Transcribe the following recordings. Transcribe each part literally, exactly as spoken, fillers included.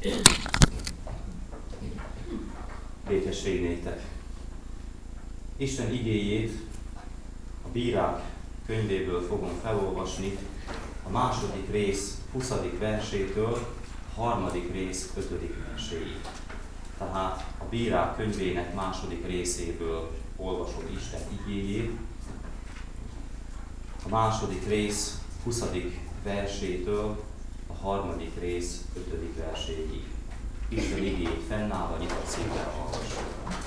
Békesség néktek! Isten igéjét a Bírák könyvéből fogom felolvasni, a második rész huszadik versétől a harmadik rész ötödik verséig. Tehát a Bírák könyvének második részéből olvasom Isten igéjét, a második rész huszadik versétől a harmadik rész ötödik verséig. Isten igéjét fennállva nyitott szívvel hallgassuk.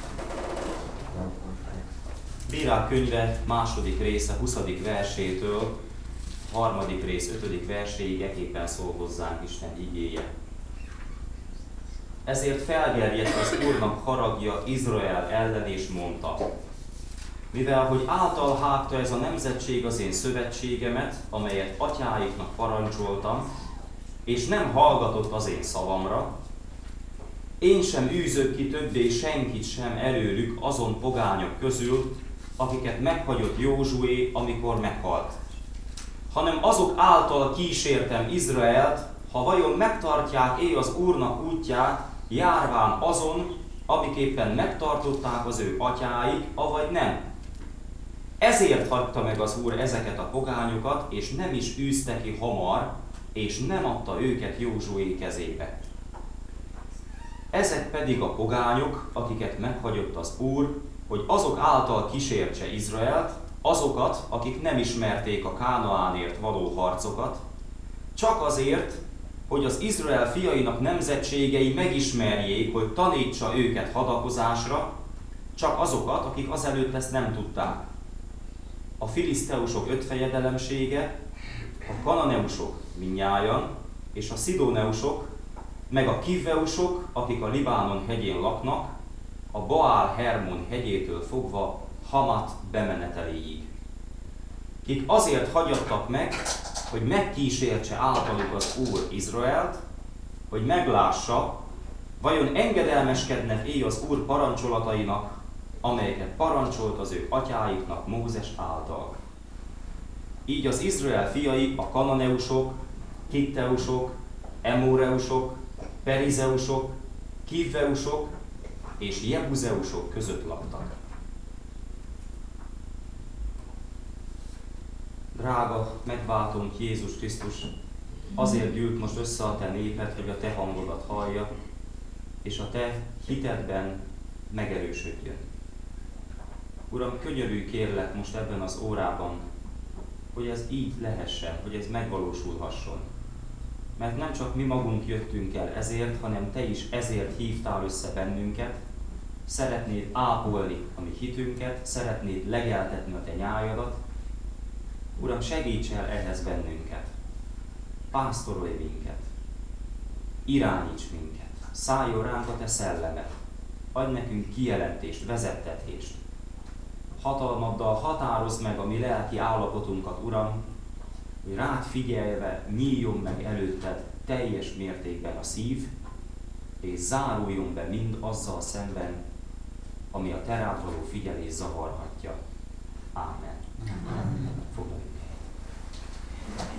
Bírák könyve második része huszadik versétől a harmadik rész ötödik verséig eképpen szól hozzánk Isten igéje. Ezért felgerjedt az Úrnak haragja Izrael ellen, és mondta: mivel hogy által hágta ez a nemzetség az én szövetségemet, amelyet atyáiknak parancsoltam, és nem hallgatott az én szavamra, én sem űzök ki többé senkit sem előlük azon pogányok közül, akiket meghagyott Józsué, amikor meghalt, hanem azok által kísértem Izraelt, ha vajon megtartják-e az Úrnak útját, járván azon, amiképpen megtartották az ő atyáik, avagy nem. Ezért hagyta meg az Úr ezeket a pogányokat, és nem is űzte ki hamar, és nem adta őket Józsué kezébe. Ezek pedig a pogányok, akiket meghagyott az Úr, hogy azok által kísértse Izraelt, azokat, akik nem ismerték a Kánaánért való harcokat, csak azért, hogy az Izrael fiainak nemzetségei megismerjék, hogy tanítsa őket hadakozásra, csak azokat, akik azelőtt ezt nem tudták. A filiszteusok öt fejedelemsége, a kananeusok mindnyájan, és a szidóneusok, meg a kivveusok, akik a Libánon hegyén laknak, a Baál Hermon hegyétől fogva Hamat bemeneteléig. Kik azért hagyattak meg, hogy megkísértse általuk az Úr Izraelt, hogy meglássa, vajon engedelmeskednek-e az Úr parancsolatainak, amelyeket parancsolt az ő atyáiknak Mózes által. Így az Izrael fiai a kananeusok, kitteusok, emóreusok, perizeusok, kivveusok és jebuzeusok között laktak. Drága megváltónk Jézus Krisztus, azért gyűlt most össze a te néped, hogy a te hangodat hallja, és a te hitedben megerősödjön. Uram, könyörülj kérlek most ebben az órában, hogy ez így lehessen, hogy ez megvalósulhasson. Mert nem csak mi magunk jöttünk el ezért, hanem te is ezért hívtál össze bennünket, szeretnéd ápolni a mi hitünket, szeretnéd legeltetni a te nyájadat. Uram, segíts el ehhez bennünket, pásztorolj minket, irányíts minket, szálljon ránk a te szellemed, adj nekünk kijelentést, vezettetést. Hatalmaddal határozd meg a mi lelki állapotunkat, Uram, hogy rád figyelve nyíljon meg előtted teljes mértékben a szív, és záruljon be mind azzal szemben, ami a te rád való figyelés zavarhatja. Ámen. Amen. Foglaljuk helyet.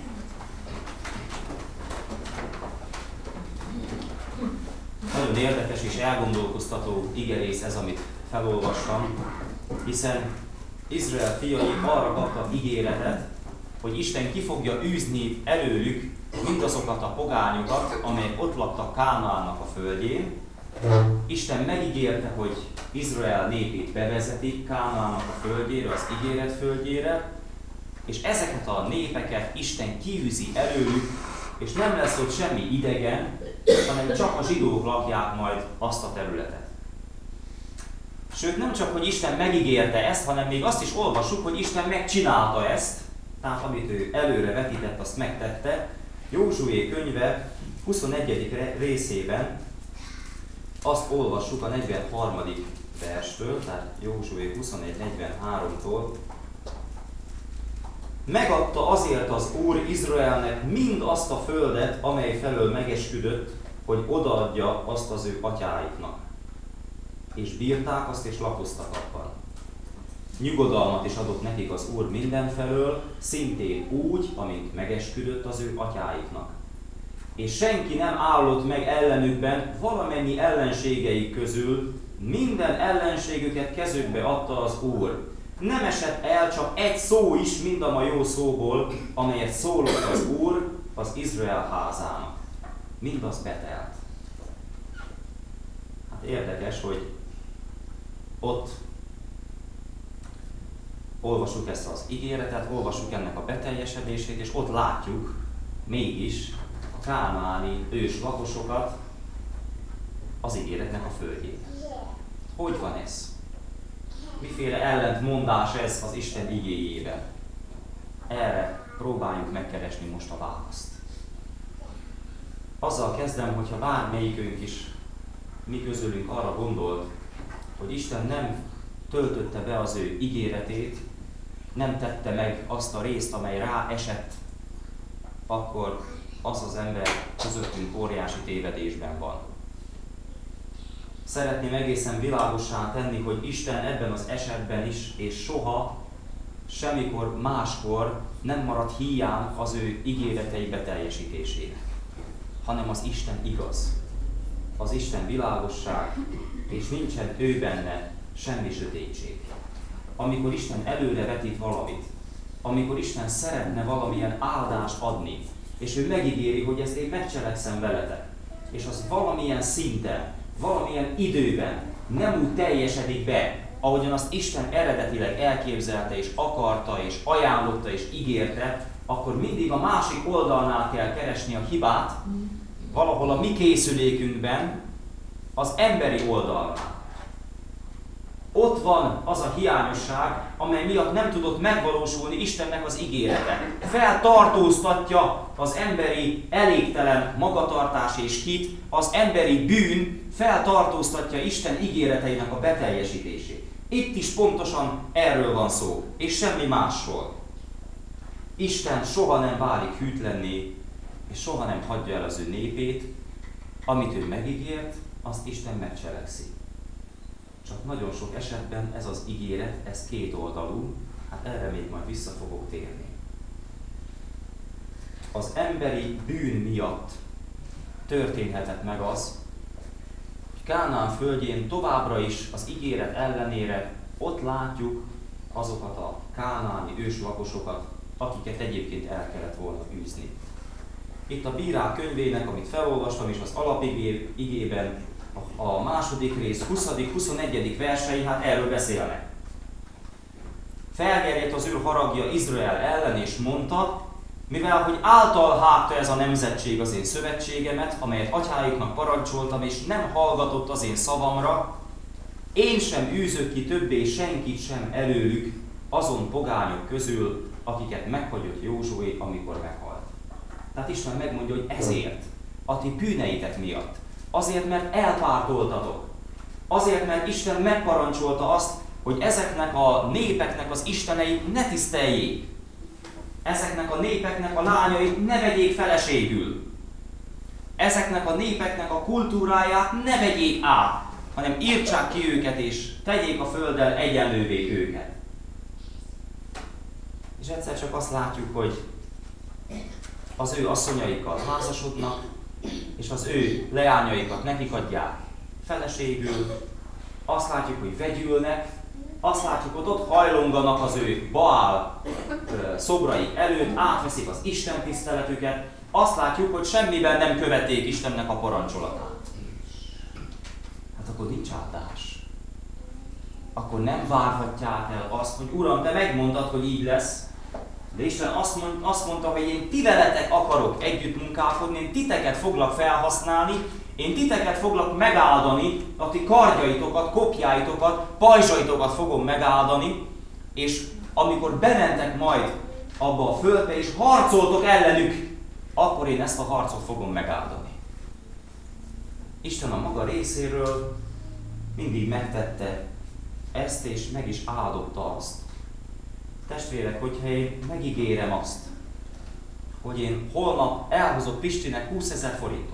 Nagyon érdekes és elgondolkoztató igerész ez, amit felolvastam, hiszen Izrael fiai arra kaptak ígéretet, hogy Isten ki fogja űzni előlük mindazokat a pogányokat, amelyek ott laktak Kánaánnak a földjén. Isten megígérte, hogy Izrael népét bevezetik Kánaánnak a földjére, az ígéret földjére, és ezeket a népeket Isten kiűzi előlük, és nem lesz ott semmi idegen, hanem csak a zsidók lakják majd azt a területet. Sőt, nem csak, hogy Isten megígérte ezt, hanem még azt is olvassuk, hogy Isten megcsinálta ezt, tehát amit ő előre vetített, azt megtette. Józsué könyve huszonegyedik részében azt olvassuk a negyvenharmadik verstől, tehát Józsué huszonegy negyvenháromtól. Megadta azért az Úr Izraelnek mind azt a földet, amely felől megesküdött, hogy odaadja azt az ő atyáiknak. És bírták azt, és lakoztak abban. Nyugodalmat is adott nekik az Úr mindenfelől, szintén úgy, amint megesküdött az ő atyáiknak. és senki nem állott meg ellenükben valamennyi ellenségeik közül, minden ellenségüket kezükbe adta az Úr. Nem esett el csak egy szó is mind a ma jó szóból, amelyet szólott az Úr az Izrael házának. Mindaz betelt. Hát érdekes, hogy ott olvassuk ezt az ígéretet, olvassuk ennek a beteljesedését, és ott látjuk mégis a kánaáni ős lakosokat az ígéretnek a földjén. Hogy van ez? Miféle ellentmondás ez az Isten igéjében? Erre próbáljuk megkeresni most a választ. Azzal kezdem, hogyha bármelyikünk is, mi közülünk arra gondolt, hogy Isten nem töltötte be az ő ígéretét, nem tette meg azt a részt, amely rá esett, akkor az az ember közöttünk óriási tévedésben van. Szeretném egészen világossá tenni, hogy Isten ebben az esetben is, és soha, semmikor máskor nem marad hiány az ő ígéretei beteljesítésének, hanem az Isten igaz, az Isten világosság, és nincsen ő benne semmi sötétség. Amikor Isten előre vetít valamit, amikor Isten szeretne valamilyen áldást adni, és ő megígéri, hogy ezt én megcselekszem veletek, és az valamilyen szinten, valamilyen időben nem úgy teljesedik be, ahogyan azt Isten eredetileg elképzelte, és akarta, és ajánlotta, és ígérte, akkor mindig a másik oldalnál kell keresni a hibát, valahol a mi készülékünkben, az emberi oldalnál. Ott van az a hiányosság, amely miatt nem tudott megvalósulni Istennek az ígérete. Feltartóztatja az emberi elégtelen magatartás és hit, az emberi bűn feltartóztatja Isten ígéreteinek a beteljesítését. Itt is pontosan erről van szó, és semmi másról. Isten soha nem válik hűtlenné, és soha nem hagyja el az ő népét, amit ő megígért, azt Isten megcselekszi. Csak nagyon sok esetben ez az ígéret, ez kétoldalú, hát erre még majd vissza fogok térni. Az emberi bűn miatt történhetett meg az, hogy Kánaán földjén továbbra is az ígéret ellenére ott látjuk azokat a kánaáni őslakosokat, akiket egyébként el kellett volna űzni. Itt a Bírák könyvének, amit felolvastam, és az alapigében a második rész huszadik-huszonegyedik versei, hát erről beszélnek. Felgerjedt az ő haragja Izrael ellen, és mondta, mivel hogy által hágta ez a nemzetség az én szövetségemet, amelyet atyáiknak parancsoltam, és nem hallgatott az én szavamra, én sem űzök ki többé senkit sem előlük azon pogányok közül, akiket meghagyott Józsué, amikor meghalt. Tehát Isten megmondja, hogy ezért, a ti bűneitek miatt, azért, mert elpártoltatok, azért, mert Isten megparancsolta azt, hogy ezeknek a népeknek az isteneit ne tiszteljék, ezeknek a népeknek a lányait ne vegyék feleségül, ezeknek a népeknek a kultúráját ne vegyék át, hanem írtsák ki őket és tegyék a földdel egyenlővé őket. És egyszer csak azt látjuk, hogy az ő asszonyaikkal házasodnak, és az ő leányaikat nekik adják feleségül, azt látjuk, hogy vegyülnek, azt látjuk, hogy ott hajlonganak az ő Baál szobrai előtt, átveszik az Isten tiszteletüket, azt látjuk, hogy semmiben nem követték Istennek a parancsolatát. Hát akkor nincs áldás. Akkor nem várhatják el azt, hogy Uram, te megmondtad, hogy így lesz, de Isten azt, mond, azt mondta, hogy én ti veletek akarok együtt munkálkodni, én titeket foglak felhasználni, én titeket foglak megáldani, a ti kardjaitokat, kopjáitokat, pajzsaitokat fogom megáldani, és amikor bementek majd abba a földbe, és harcoltok ellenük, akkor én ezt a harcot fogom megáldani. Isten a maga részéről mindig megtette ezt, és meg is áldotta azt. Testvérek, hogyha én megígérem azt, hogy én holnap elhozok Pistinek húszezer forintot,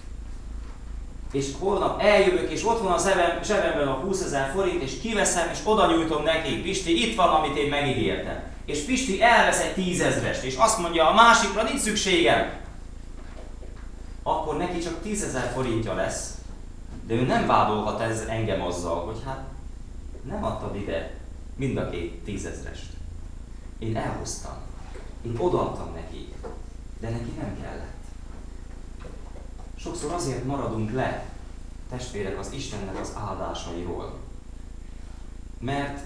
és holnap eljövök, és ott van a zsebemben a húszezer forint, és kiveszem, és oda nyújtom neki, Pisti, itt van, amit én megígértem. És Pisti elvesz egy tízezrest, és azt mondja, a másikra nincs szükségem. akkor neki csak tízezer forintja lesz, de ő nem vádolhat ez engem azzal, hogy hát nem adtad ide mind a két tízezrest. Én elhoztam, én odaadtam neki, de neki nem kellett. Sokszor azért maradunk le, testvérek, az Istennek az áldásairól, mert,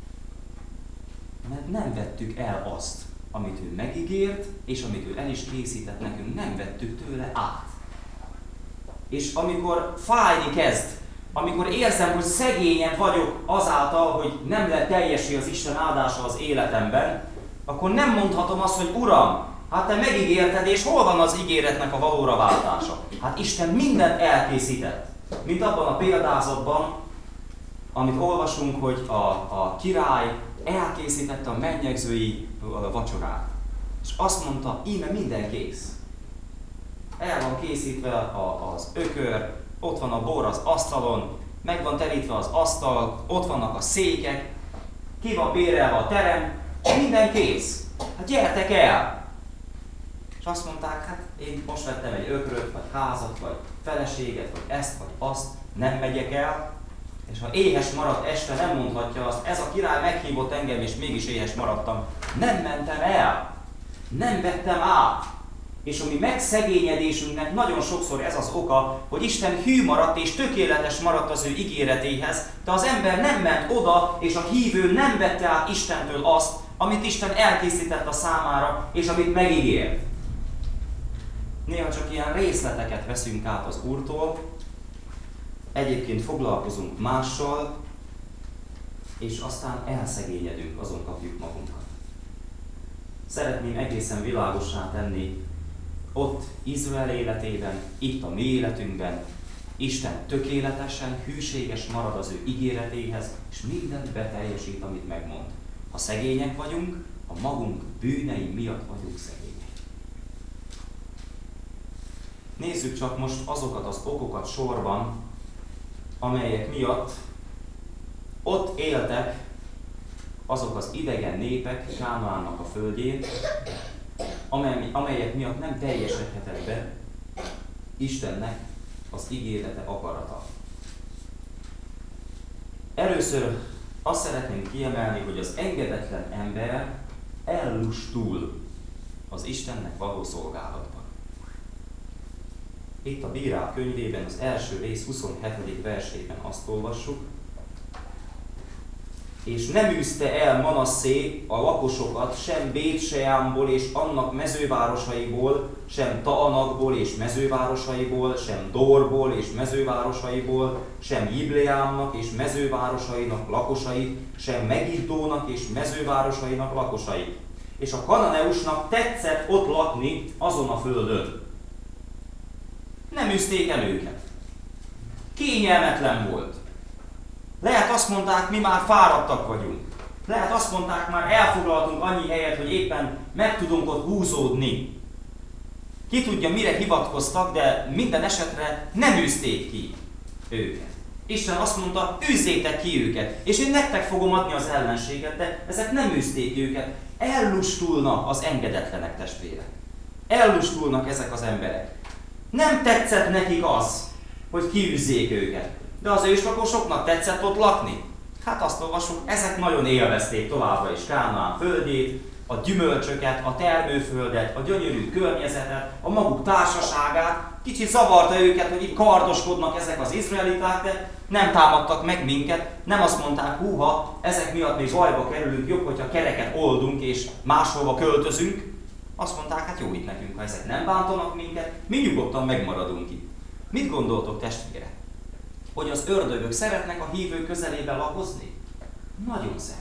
mert nem vettük el azt, amit ő megígért, és amit ő el is készített nekünk, nem vettük tőle át. És amikor fájni kezd, amikor érzem, hogy szegényebb vagyok azáltal, hogy nem lett teljesé az Isten áldása az életemben, akkor nem mondhatom azt, hogy Uram, hát te megígérted, és hol van az ígéretnek a valóra váltása? Hát Isten mindent elkészített. Mint abban a példázatban, amit olvasunk, hogy a, a király elkészítette a mennyegzői vacsorát. És azt mondta, íme minden kész. El van készítve a, az ökör, ott van a bor az asztalon, meg van terítve az asztal, ott vannak a székek, ki van bérelve a terem, minden kész. Hát gyertek el! És azt mondták, hát én most vettem egy ökröt, vagy házat, vagy feleséget, vagy ezt, vagy azt, nem megyek el. És ha éhes maradt este, nem mondhatja azt, ez a király meghívott engem, és mégis éhes maradtam. Nem mentem el, nem vettem át. És a mi megszegényedésünknek nagyon sokszor ez az oka, hogy Isten hű maradt és tökéletes maradt az ő ígéretéhez, de az ember nem ment oda, és a hívő nem vette át Istentől azt, amit Isten elkészített a számára, és amit megígért. Néha csak ilyen részleteket veszünk át az Úrtól, egyébként foglalkozunk mással, és aztán elszegényedünk, azon kapjuk magunkat. Szeretném egészen világossá tenni, ott Izrael életében, itt a mi életünkben, Isten tökéletesen, hűséges marad az ő ígéretéhez, és mindent beteljesít, amit megmond. Ha szegények vagyunk, a magunk bűnei miatt vagyunk szegények. Nézzük csak most azokat az okokat sorban, amelyek miatt ott éltek azok az idegen népek Kánaánnak a földjén, amelyek miatt nem teljesedhetett be Istennek az ígérete, akarata. Először azt szeretném kiemelni, hogy az engedetlen ember ellustul az Istennek való szolgálatban. Itt a Bírák könyvében, az első rész huszonhetedik versében azt olvassuk, és nem űzte el Manasszé a lakosokat sem Bét-Seánból és annak mezővárosaiból, sem Taanakból és mezővárosaiból, sem Dorból és mezővárosaiból, sem Jibleámnak és mezővárosainak lakosait, sem Megiddónak és mezővárosainak lakosait. És a kananeusnak tetszett ott lakni azon a földön. Nem űzték el őket. Kényelmetlen volt. Lehet azt mondták, mi már fáradtak vagyunk. Lehet azt mondták, már elfoglaltunk annyi helyet, hogy éppen meg tudunk ott húzódni. Ki tudja, mire hivatkoztak, de minden esetre nem űzték ki őket. Isten azt mondta, űzzétek ki őket, és én nektek fogom adni az ellenséget, de ezek nem űzték őket. Ellustulnak az engedetlenek, testvérek. Ellustulnak ezek az emberek. Nem tetszett nekik az, hogy kiűzzék őket. De az őslakosoknak tetszett ott lakni? Hát azt olvasjuk, ezek nagyon élvezték továbbra is Kánaán földjét, a gyümölcsöket, a termőföldet, a gyönyörű környezetet, a maguk társaságát. Kicsit zavarta őket, hogy itt kardoskodnak ezek az izraeliták, de nem támadtak meg minket, nem azt mondták, húha, ezek miatt még bajba kerülünk, jobb, hogyha kereket oldunk és máshova költözünk. Azt mondták, hát jó itt nekünk, ha ezek nem bántanak minket, mi nyugodtan megmaradunk itt. Mit gondoltok, testvérek? Hogy az ördögök szeretnek a hívő közelében lakozni? Nagyon szeretnek.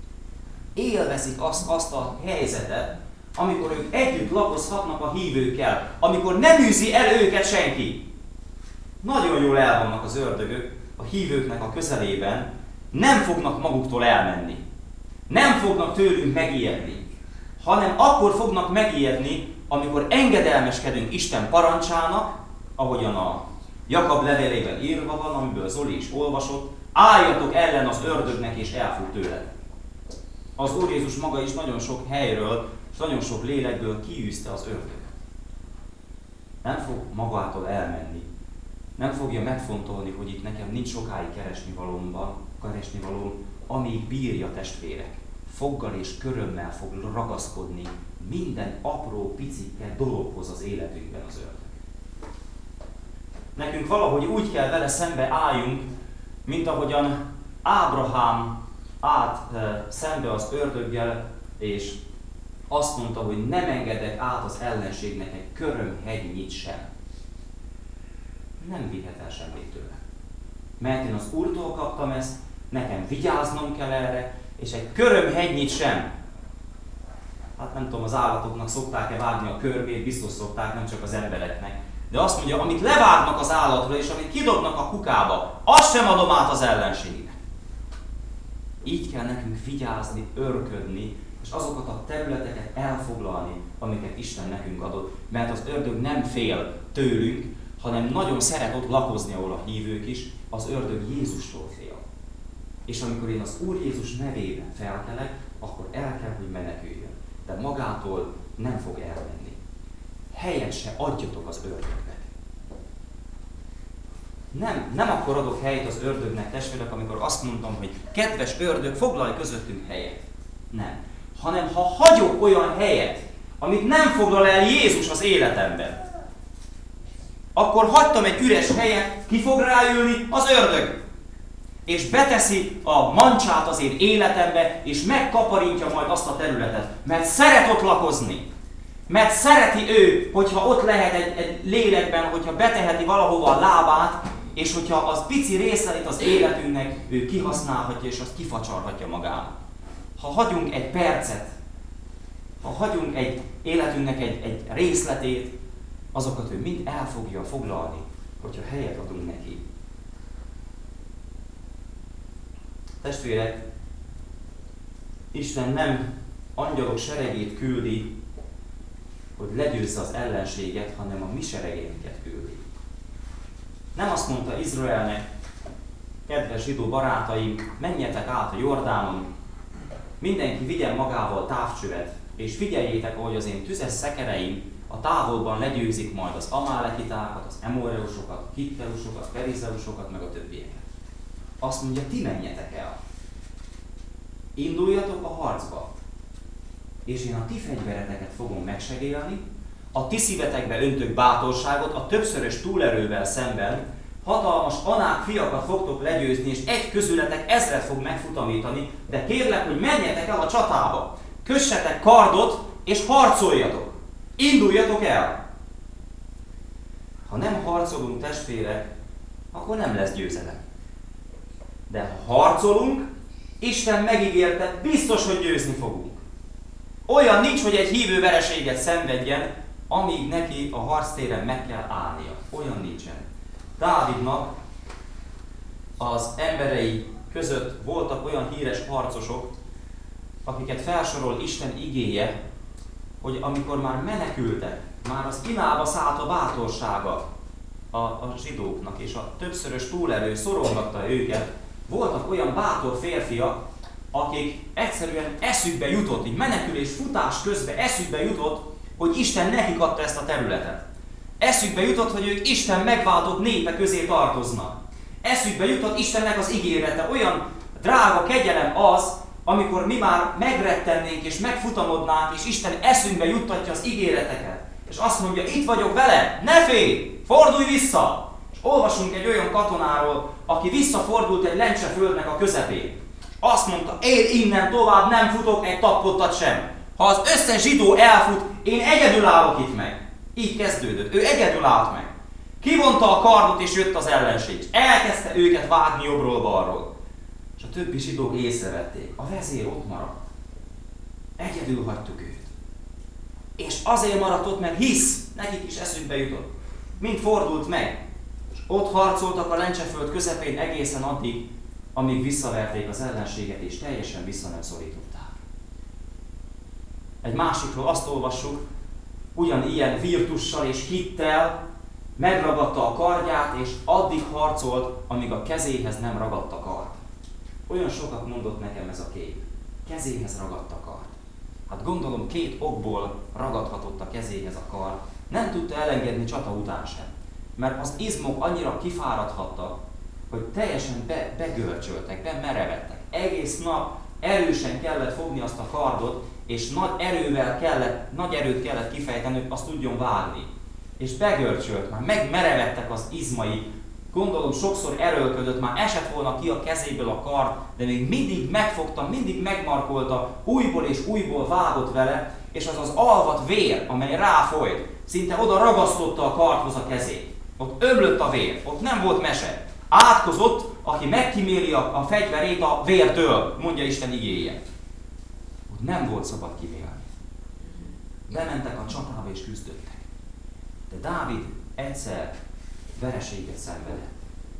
Élvezik azt, azt a helyzetet, amikor ők együtt lakozhatnak a hívőkkel, amikor nem űzi el őket senki. Nagyon jól el vannak az ördögök a hívőknek a közelében, nem fognak maguktól elmenni. Nem fognak tőlünk megijedni, hanem akkor fognak megijedni, amikor engedelmeskedünk Isten parancsának, ahogyan a Jakab levelében írva van, amiből Zoli is olvasott, álljatok ellen az ördögnek és elfut tőled. Az Úr Jézus maga is nagyon sok helyről és nagyon sok lélekből kiűzte az ördögöt. Nem fog magától elmenni. Nem fogja megfontolni, hogy itt nekem nincs sokáig keresni valómban, keresni valóm, amíg bírja, testvérek. Foggal és körömmel fog ragaszkodni minden apró, picike dologhoz az életünkben az ördög. Nekünk valahogy úgy kell vele szembe álljunk, mint ahogyan Ábrahám állt e, szembe az ördöggel, és azt mondta, hogy nem engedek át az ellenségnek egy körömhegynyit sem. Nem vihet el semmit tőle. Mert én az Úrtól kaptam ezt, nekem vigyáznom kell erre, és egy körömhegynyit sem. Hát nem tudom, az állatoknak szokták-e vágni a körmét, biztos szokták, nem csak az embereknek. De azt mondja, amit levágnak az állatra, és amit kidobnak a kukába, azt sem adom át az ellenségnek. Így kell nekünk vigyázni, örködni, és azokat a területeket elfoglalni, amiket Isten nekünk adott. Mert az ördög nem fél tőlünk, hanem nagyon szeret ott lakozni, ahol a hívők is, az ördög Jézustól fél. És amikor én az Úr Jézus nevében felkelek, akkor el kell, hogy meneküljön. De magától nem fog elmenni. Helyet se adjatok az ördögnek. Nem, nem akkor adok helyet az ördögnek, testvérek, amikor azt mondtam, hogy kedves ördög, foglalj közöttünk helyet. Nem. Hanem ha hagyok olyan helyet, amit nem foglal el Jézus az életemben, akkor hagytam egy üres helyet, ki fog ráülni? Az ördög. És beteszi a mancsát az én életembe, és megkaparintja majd azt a területet. Mert szeret ott lakozni. Mert szereti ő, hogyha ott lehet egy, egy lélekben, hogyha beteheti valahova a lábát, és hogyha az pici részeit az életünknek ő kihasználhatja, és azt kifacsarhatja magának. Ha hagyunk egy percet, ha hagyunk egy életünknek egy, egy részletét, azokat ő mind el fogja foglalni, hogyha helyet adunk neki. Testvérek, Isten nem angyalok seregét küldi, hogy legyőzze az ellenséget, hanem a mi seregeinket küldi. Nem azt mondta Izraelnek, kedves zsidó barátaim, menjetek át a Jordánon, mindenki vigyen magával távcsövet, és figyeljétek, ahogy az én tüzes szekereim a távolban legyőzik majd az amálekitákat, az emoreusokat, a hitteusokat, a perizeusokat, meg a többieket. Azt mondja, ti menjetek el. Induljatok a harcba, és én a ti fegyvereteket fogom megsegélni, a ti szívetekbe öntök bátorságot, a többszörös túlerővel szemben hatalmas anák fiakat fogtok legyőzni, és egy közületek ezret fog megfutamítani, de kérlek, hogy menjetek el a csatába, kössetek kardot, és harcoljatok. Induljatok el! Ha nem harcolunk, testvérek, akkor nem lesz győzelem. De ha harcolunk, Isten megígérte, biztos, hogy győzni fogunk. Olyan nincs, hogy egy hívő vereséget szenvedjen, amíg neki a harctéren meg kell állnia. Olyan nincsen. Dávidnak az emberei között voltak olyan híres harcosok, akiket felsorol Isten igéje, hogy amikor már menekültek, már az imába szállt a bátorsága a, a zsidóknak, és a többszörös túlerő szorongatta őket, voltak olyan bátor férfiak, akik egyszerűen eszükbe jutott, így menekülés, futás közben eszükbe jutott, hogy Isten nekik adta ezt a területet. Eszükbe jutott, hogy ők Isten megváltott népe közé tartoznak. Eszükbe jutott Istennek az ígérete. Olyan drága kegyelem az, amikor mi már megrettennénk és megfutamodnánk, és Isten eszünkbe juttatja az ígéreteket. És azt mondja, itt vagyok vele, ne félj, fordulj vissza! És olvasunk egy olyan katonáról, aki visszafordult egy lencseföldnek a közepén. Azt mondta, én innen tovább nem futok egy tappottat sem. Ha az összes zsidó elfut, én egyedül állok itt meg. Így kezdődött. Ő egyedül állt meg. Kivonta a kardot, és jött az ellenség. És elkezdte őket vágni jobbról-balról. És a többi zsidók észrevették. A vezér ott maradt. Egyedül hagytuk őt. És azért maradt ott, mert hisz, nekik is eszükbe jutott. Mind fordult meg. És ott harcoltak a lencseföld közepén egészen addig, amíg visszaverték az ellenséget, és teljesen vissza nem szorították. Egy másikról azt olvassuk, ugyanilyen virtussal és hittel megragadta a kardját, és addig harcolt, amíg a kezéhez nem ragadt a kard. Olyan sokat mondott nekem ez a kép. Kezéhez ragadt a kard. Hát gondolom két okból ragadhatott a kezéhez a kard. Nem tudta elengedni csata után sem. Mert az izmok annyira kifáradhattak, hogy teljesen be, begörcsöltek, bemerevettek. Egész nap erősen kellett fogni azt a kardot, és nagy erővel kellett, nagy erőt kellett kifejteni, hogy azt tudjon vágni. És begörcsölt, már megmerevettek az izmai, gondolom sokszor erőlködött, már esett volna ki a kezéből a kard, de még mindig megfogta, mindig megmarkolta, újból és újból vágott vele, és az az alvat vér, amely ráfolyt, szinte oda ragasztotta a kardhoz a kezét. Ott ömlött a vér, ott nem volt mese. Átkozott, aki megkíméli a, a fegyverét a vértől, mondja Isten igéje. Ott nem volt szabad kimélni. Bementek a csatába és küzdöttek. De Dávid egyszer vereséget szenvedett.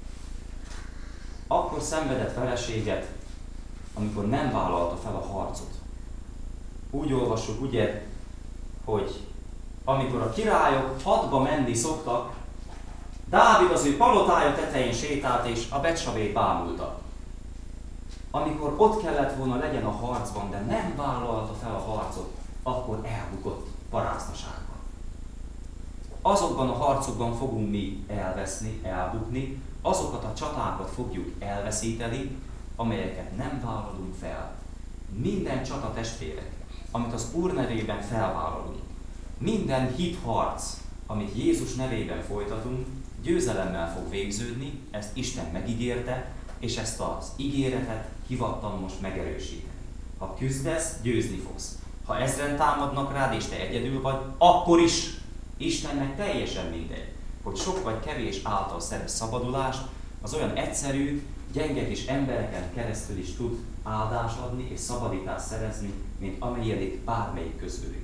Akkor szenvedett vereséget, amikor nem vállalta fel a harcot. Úgy olvassuk, ugye, hogy amikor a királyok hadba menni szoktak, Dávid az ő palotája tetején sétált, és a Betsabét bámulta. Amikor ott kellett volna legyen a harcban, de nem vállalta fel a harcot, akkor elbukott paráznaságban. Azokban a harcokban fogunk mi elveszni, elbukni, azokat a csatákat fogjuk elveszíteni, amelyeket nem vállalunk fel. Minden csata, testvérek, amit az Úr nevében felvállalunk, minden hitharc, amit Jézus nevében folytatunk, győzelemmel fog végződni, ezt Isten megígérte, és ezt az ígéretet hivattam most megerősíteni. Ha küzdesz, győzni fogsz. Ha ezren támadnak rád, és te egyedül vagy, akkor is Istennek teljesen mindegy, hogy sok vagy kevés által szerez szabadulást, az olyan egyszerű, gyenge kis embereken keresztül is tud áldást adni és szabadítást szerezni, mint amelyedik bármelyik közülük.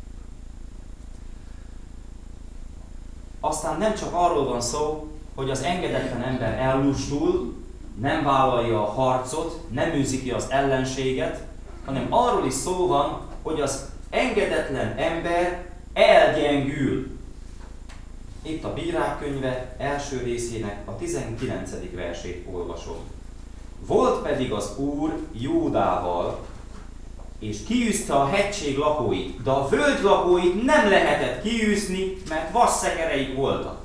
Aztán nem csak arról van szó, hogy az engedetlen ember ellustul, nem vállalja a harcot, nem űzi ki az ellenséget, hanem arról is szó van, hogy az engedetlen ember elgyengül. Itt a Bírák könyve első részének a tizenkilencedik versét olvasom. Volt pedig az Úr Júdával, és kiűzte a hegység lakóit, de a völgy lakóit nem lehetett kiűzni, mert vasszekereik voltak.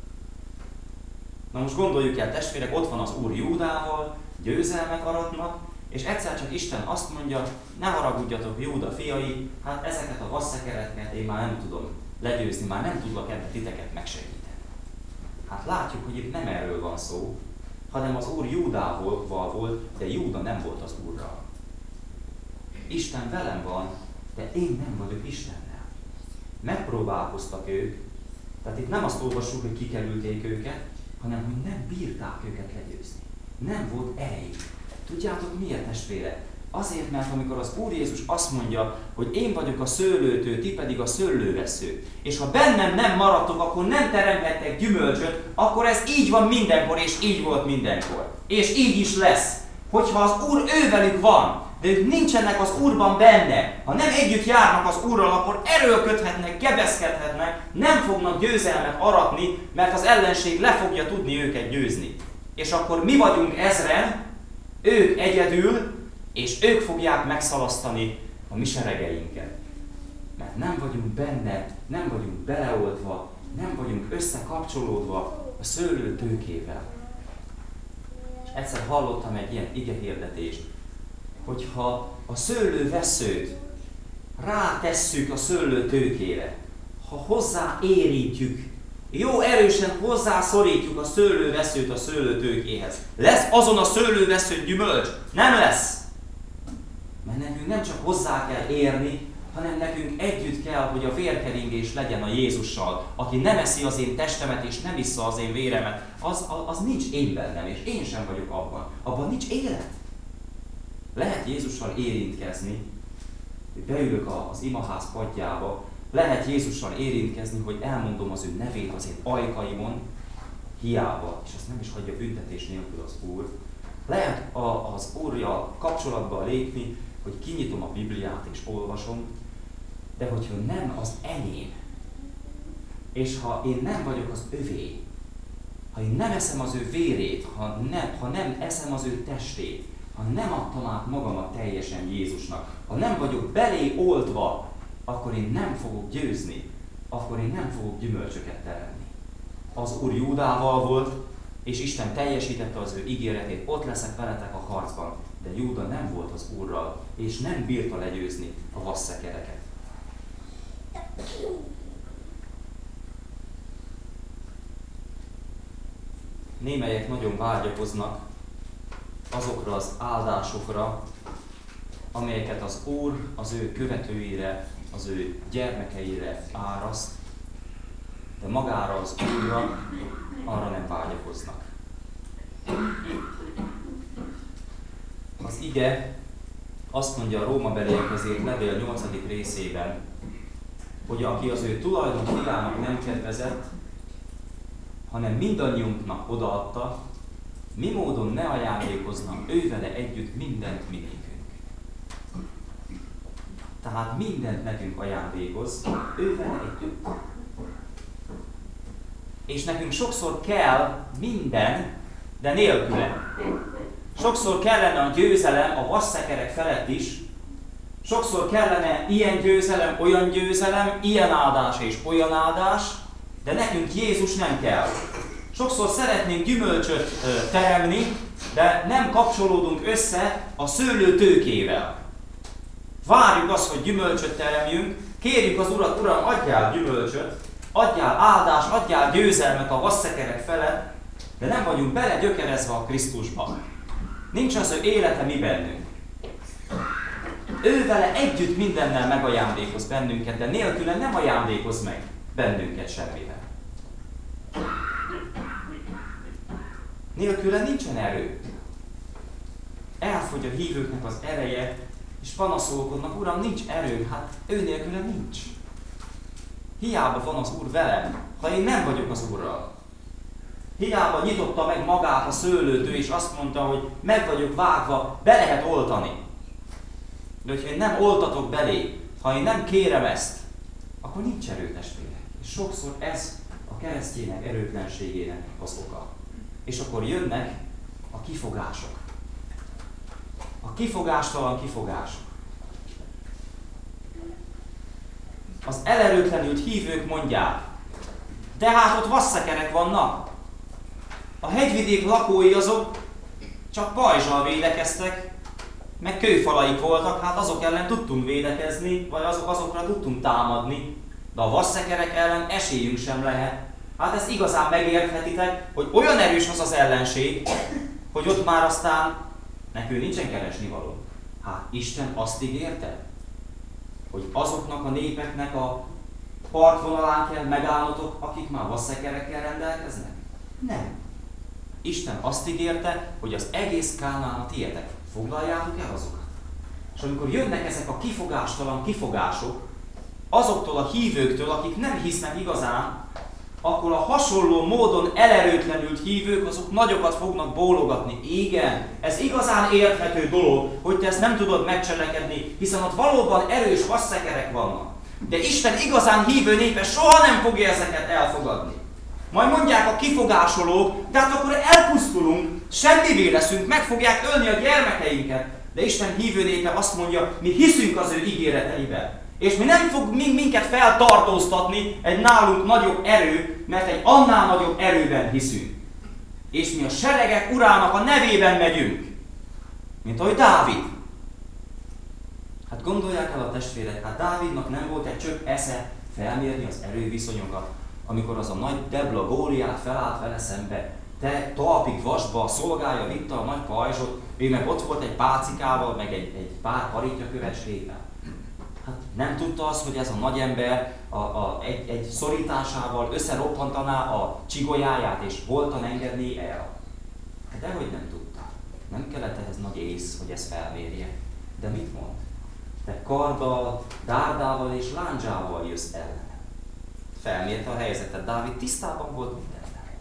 Na most gondoljuk el, testvérek, ott van az Úr Júdával, győzelmet aratnak, és egyszer csak Isten azt mondja, ne haragudjatok, Júda fiai, hát ezeket a vasszekereket én már nem tudom legyőzni, már nem tudlak ebben titeket megsegíteni. Hát látjuk, hogy itt nem erről van szó, hanem az Úr Júdával volt, de Júda nem volt az Úrral. Isten velem van, de én nem vagyok Istennel. Megpróbálkoztak ők, tehát itt nem azt olvassuk, hogy kikerülték őket, hanem hogy nem bírták őket legyőzni. Nem volt erejük. Tudjátok miért, testvérek? Azért, mert amikor az Úr Jézus azt mondja, hogy én vagyok a szőlőtő, ti pedig a szőlővesző, és ha bennem nem maradtok, akkor nem teremhettek gyümölcsöt, akkor ez így van mindenkor, és így volt mindenkor. És így is lesz. Hogyha az Úr ővelük van, de ők nincsenek az Úrban benne, ha nem együtt járnak az Úrral, akkor erőlködhetnek, gebeszkedhetnek, nem fognak győzelmet aratni, mert az ellenség le fogja tudni őket győzni. És akkor mi vagyunk ezren, ők egyedül, és ők fogják megszalasztani a mi seregeinket. Mert nem vagyunk benne, nem vagyunk beleoltva, nem vagyunk összekapcsolódva a szőlő tőkével. És egyszer hallottam egy ilyen igehirdetést, hogyha a szőlőveszőt rátesszük a szőlő tőkére, ha hozzá érintjük, jó erősen hozzászorítjuk a szőlőveszőt a szőlőtőkéhez, lesz azon a szőlővesző gyümölcs? Nem lesz! Mert nekünk nem csak hozzá kell érni, hanem nekünk együtt kell, hogy a vérkeringés legyen a Jézussal. Aki nem eszi az én testemet és nem issza az én véremet, az, az nincs én bennem, és én sem vagyok abban. Abban nincs élet. Lehet Jézussal érintkezni, hogy beülök az imaház padjába, lehet Jézussal érintkezni, hogy elmondom az ő nevét az én ajkaimon, hiába, és azt nem is hagyja büntetés nélkül az Úr. Lehet a, az Úrral kapcsolatba lépni, hogy kinyitom a Bibliát és olvasom, de hogyha nem az enyém, és ha én nem vagyok az övé, ha én nem eszem az ő vérét, ha nem, ha nem eszem az ő testét, ha nem adtam át magamat teljesen Jézusnak, ha nem vagyok belé oltva, akkor én nem fogok győzni. akkor én nem fogok gyümölcsöket teremni. Az Úr Júdával volt, és Isten teljesítette az ő ígéretét, ott leszek veletek a harcban, de Júda nem volt az Úrral, és nem bírta legyőzni a vasszekereket. Némelyek nagyon vágyakoznak azokra az áldásokra, amelyeket az Úr az ő követőire, az ő gyermekeire áraszt, de magára az Úrra arra nem vágyakoznak. Az ige azt mondja a Rómabeliekhez írt levél nyolcadik részében, hogy aki az ő tulajdon fiának nem kedvezett, hanem mindannyiunknak odaadta, mi módon ne ajándékoznak ő vele együtt mindent mi nékünk. Tehát mindent nekünk ajándékoz, ő vele együtt. És nekünk sokszor kell minden, de nélküle. Sokszor kellene a győzelem a vasszekerek felett is, sokszor kellene ilyen győzelem, olyan győzelem, ilyen áldás és olyan áldás, de nekünk Jézus nem kell. Sokszor szeretnénk gyümölcsöt teremni, de nem kapcsolódunk össze a szőlőtőkével. Várjuk azt, hogy gyümölcsöt teremjünk, kérjük az Urat, Uram, adjál gyümölcsöt, adjál áldást, adjál győzelmet a vasszekerek felett, de nem vagyunk belegyökerezve a Krisztusba. Nincs az ő élete mi bennünk. Ő vele együtt mindennel megajándékoz bennünket, de nélküle nem ajándékoz meg bennünket semmivel. Nélküle nincsen erő. Elfogy a hívőknek az ereje, és panaszolkodnak, Uram, nincs erő, hát ő nélküle nincs. Hiába van az Úr velem, ha én nem vagyok az Úrral. Hiába nyitotta meg magát a szőlőtő, és azt mondta, hogy meg vagyok vágva, be lehet oltani. De hogyha én nem oltatok belé, ha én nem kérem ezt, akkor nincs erő, testvérek. És sokszor ez a keresztjének erőtlenségének az oka. És akkor jönnek a kifogások. A kifogástalan kifogások. Az elerőtlenült hívők mondják, de hát ott vasszekerek vannak. A hegyvidék lakói azok csak pajzsal védekeztek, meg kőfalaik voltak, hát azok ellen tudtunk védekezni, vagy azok azokra tudtunk támadni, de a vasszekerek ellen esélyünk sem lehet. Hát ezt igazán megérthetitek, hogy olyan erős az az ellenség, hogy ott már aztán nekünk nincsen keresnivaló. Hát Isten azt ígérte, hogy azoknak a népeknek a partvonalán kell megállnotok, akik már vasszekerekkel rendelkeznek? Nem. Isten azt ígérte, hogy az egész Kánaán a tietek. Foglaljátok el azokat. És amikor jönnek ezek a kifogástalan kifogások, azoktól a hívőktől, akik nem hisznek igazán, akkor a hasonló módon elerőtlenült hívők, azok nagyokat fognak bólogatni. Igen, ez igazán érthető dolog, hogy te ezt nem tudod megcselekedni, hiszen ott valóban erős vasszekerek vannak. De Isten igazán hívő népe soha nem fogja ezeket elfogadni. Majd mondják a kifogásolók, de hát akkor elpusztulunk, semmivé leszünk, meg fogják ölni a gyermekeinket. De Isten hívő népe azt mondja, mi hiszünk az ő ígéreteiben. És mi nem fog minket feltartóztatni egy nálunk nagyobb erő, mert egy annál nagyobb erőben hiszünk. És mi a seregek urának a nevében megyünk, mint ahogy Dávid. Hát gondolják el a testvérek, hát Dávidnak nem volt egy csöpp esze felmérni az erőviszonyokat, amikor az a nagy Debla Góliát felállt vele szembe, te talpig vasba, szolgája vitte a nagy pajzsot, ő meg ott volt egy pácikával, meg egy, egy pár parítjakövecskével. Hát nem tudta az, hogy ez a nagy ember a, a, egy, egy szorításával összeroppantaná a csigolyáját, és holtan engedné el. Dehogy nem tudta. Nem kellett ehhez nagy ész, hogy ezt felmérje. De mit mond? Te karddal, dárdával és lándzsával jössz ellene. Felmérte a helyzetet. Dávid tisztában volt mindennel.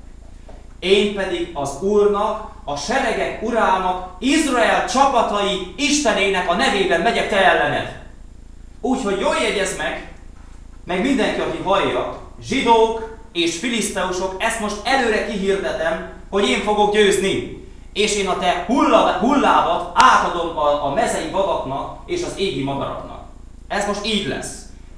Én pedig az Úrnak, a seregek urának, Izrael csapatai Istenének a nevében megyek te ellened. Úgyhogy jól jegyezd meg, meg mindenki, aki hallja, zsidók és filiszteusok, ezt most előre kihirdetem, hogy én fogok győzni. És én a te hulládat átadom a, a mezei vadaknak és az égi madaraknak. Ez most így lesz.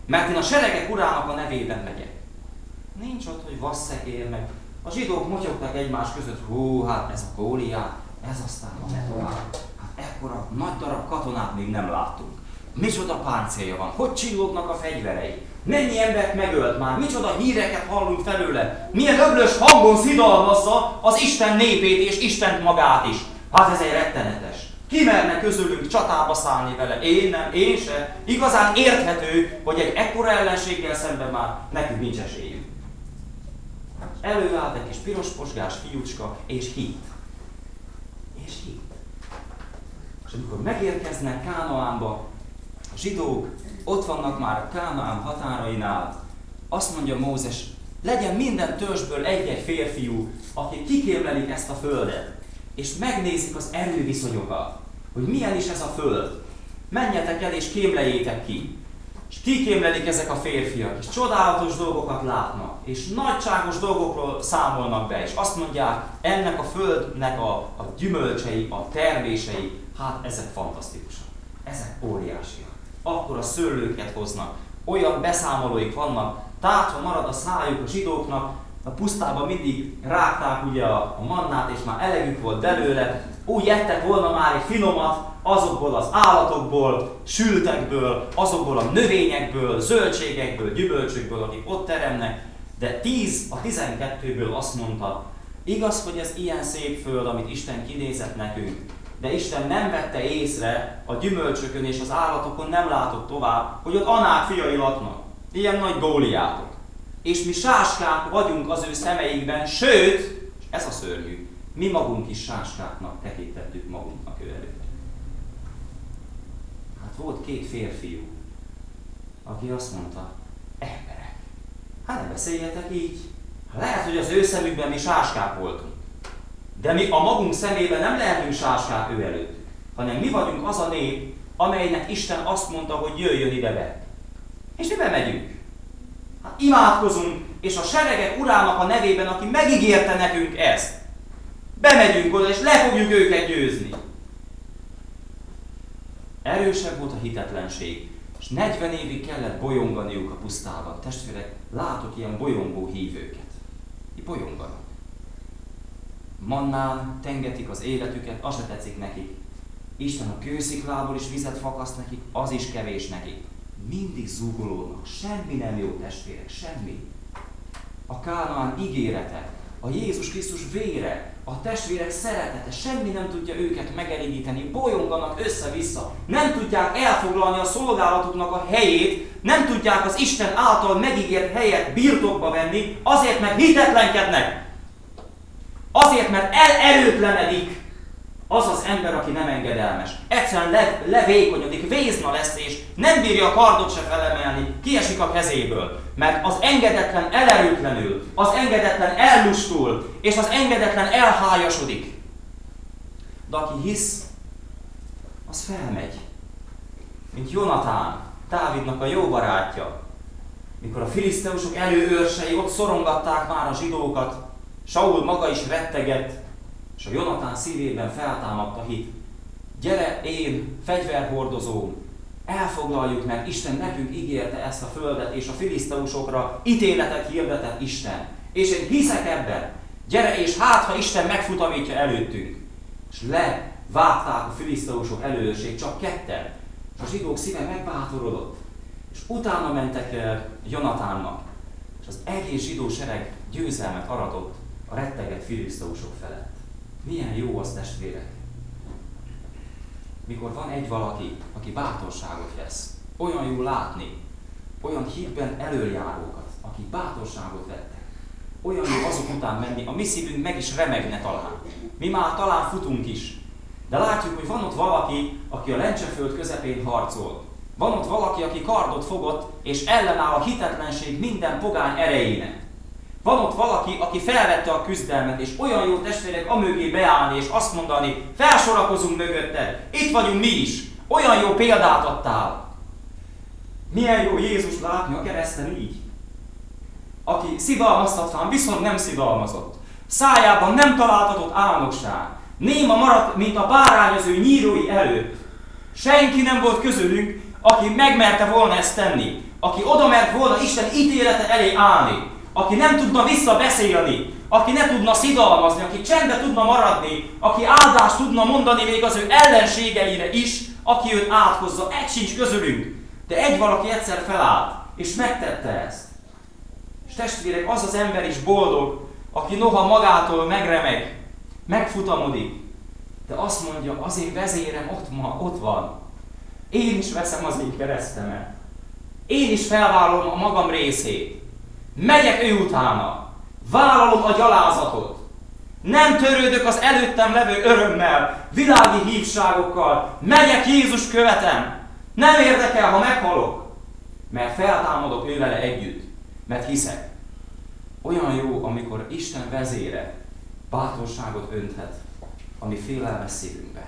mert én a seregek urának a nevében megyek. Nincs ott, hogy vasszekér meg. A zsidók motyogtak egymás között, hú, hát ez a Góliát, ez aztán a Metóár. Hát ekkora nagy darab katonát még nem láttunk. Micsoda páncélja van, hogy csillognak a fegyverei. Mennyi embert megölt már, micsoda híreket hallunk felőle. Milyen öblös hangon szidalmazza az Isten népét és Istent magát is. Hát ez egy rettenetes. Ki merne közülünk csatába szállni vele? Én nem, én se. Igazán érthető, hogy egy ekkora ellenséggel szemben már nekünk nincs esélyünk. Előállt egy kis piros posgás fiúcska, és hit. És hit. És amikor megérkeznek Kánaánba, a zsidók ott vannak már a Kánaán határainál, azt mondja Mózes, legyen minden törzsből egy-egy férfiú, akik kikémlelik ezt a földet, és megnézik az erőviszonyokat, hogy milyen is ez a föld. Menjetek el és kémleljétek ki. És kikémlelik ezek a férfiak, és csodálatos dolgokat látnak, és nagyságos dolgokról számolnak be, és azt mondják, ennek a földnek a, a gyümölcsei, a termései, hát ezek fantasztikusak, ezek óriásiak. Akkor a szőlőket hoznak, olyan beszámolóik vannak, tátva marad a szájuk a zsidóknak, a pusztában mindig rágták ugye a, a mannát, és már elegük volt belőle, úgy ettek volna már egy finomat azokból az állatokból, sültekből, azokból a növényekből, zöldségekből, gyümölcsökből, akik ott teremnek, de tíz a tizenkettőből azt mondta, igaz, hogy ez ilyen szép föld, amit Isten kinézett nekünk, de Isten nem vette észre a gyümölcsökön és az állatokon, nem látott tovább, hogy ott Anák fiai laknak, ilyen nagy Góliátok. És mi sáskák vagyunk az ő szemeikben, sőt, és ez a szörnyű, mi magunk is sáskáknak tekintettük magunknak ő előtt. Hát volt két férfiú, aki azt mondta, emberek, hát ne beszéljetek így. Lehet, hogy az ő szemükben mi sáskák voltunk. De mi a magunk szemében nem lehetünk sáskák ő előtt, hanem mi vagyunk az a nép, amelynek Isten azt mondta, hogy jöjjön ide be. És mi bemegyünk. Hát imádkozunk, és a seregek urának a nevében, aki megígérte nekünk ezt, bemegyünk oda, és le fogjuk őket győzni. Erősebb volt a hitetlenség, és negyven évig kellett bolyonganiuk a pusztában. Testvérek, látok ilyen bolyongó hívőket. Így bolyonganak. Mannán tengetik az életüket, az se tetszik nekik. Isten a kősziklából is vizet fakaszt nekik, az is kevés nekik. Mindig zúgolódnak, semmi nem jó, testvérek, semmi. A Kánaán ígérete, a Jézus Krisztus vére, a testvérek szeretete, semmi nem tudja őket megelégíteni, bolyonganak össze-vissza, nem tudják elfoglalni a szolgálatuknak a helyét, nem tudják az Isten által megígért helyet birtokba venni, azért, mert hitetlenkednek. Azért, mert elerőtlenedik az az ember, aki nem engedelmes. Egyszerűen le, levékonyodik, vézna lesz, és nem bírja a kardot se felemelni, kiesik a kezéből. Mert az engedetlen elerőtlenül, az engedetlen ellustul, és az engedetlen elhájasodik. De aki hisz, az felmegy. Mint Jonatán, Dávidnak a jó barátja. Mikor a filiszteusok előőrsei ott szorongatták már a zsidókat, Saul maga is rettegett, és a Jonatán szívében feltámadt a hit. Gyere én, fegyverhordozóm, elfoglaljuk, mert Isten nekünk ígérte ezt a földet, és a filiszteusokra ítéletet hirdetett Isten. És én hiszek ebben. Gyere, és hát, ha Isten megfutamítja előttünk. És levágták a filiszteusok előőrség, csak ketten. És a zsidók szíve megbátorodott. És utána mentek Jonatánnak. És az egész zsidó sereg győzelmet aratott a rettegett filiszteusok felett. Milyen jó az, testvérek! Mikor van egy valaki, aki bátorságot vesz, olyan jó látni, olyan hitben előjárókat, akik bátorságot vettek, olyan jó azok után menni, a mi szívünk meg is remegne talán. Mi már talán futunk is, de látjuk, hogy van ott valaki, aki a Lencseföld közepén harcol. Van ott valaki, aki kardot fogott, és ellenáll a hitetlenség minden pogány erejének. Van ott valaki, aki felvette a küzdelmet, és olyan jó testvérek amögé beállni, és azt mondani, felsorakozunk mögötted, itt vagyunk mi is, olyan jó példát adtál. Milyen jó Jézus látni a kereszten így. Aki szidalmaztatván, viszont nem szidalmazott. Szájában nem találtatott álmokság. Néma maradt, mint a bárány az ő nyírói előtt. Senki nem volt közülünk, aki megmerte volna ezt tenni. aki oda mert volna Isten ítélete elé állni, aki nem tudna visszabeszélni, aki ne tudna szidalmazni, aki csendbe tudna maradni, aki áldást tudna mondani még az ő ellenségeire is, aki őt áthozza. Egy sincs közülünk. De egy valaki egyszer felállt, és megtette ezt. És testvérek, az az ember is boldog, aki noha magától megremeg, megfutamodik, de azt mondja, az én vezérem ott, ma, ott van. Én is veszem az én keresztemet. Én is felvállalom a magam részét. Megyek ő utána. Vállalom a gyalázatot. Nem törődök az előttem levő örömmel, világi hívságokkal. Megyek, Jézus követem. Nem érdekel, ha meghalok, mert feltámadok ő vele együtt, mert hiszek. Olyan jó, amikor Isten vezére bátorságot önthet a mi félelmes szívünkbe.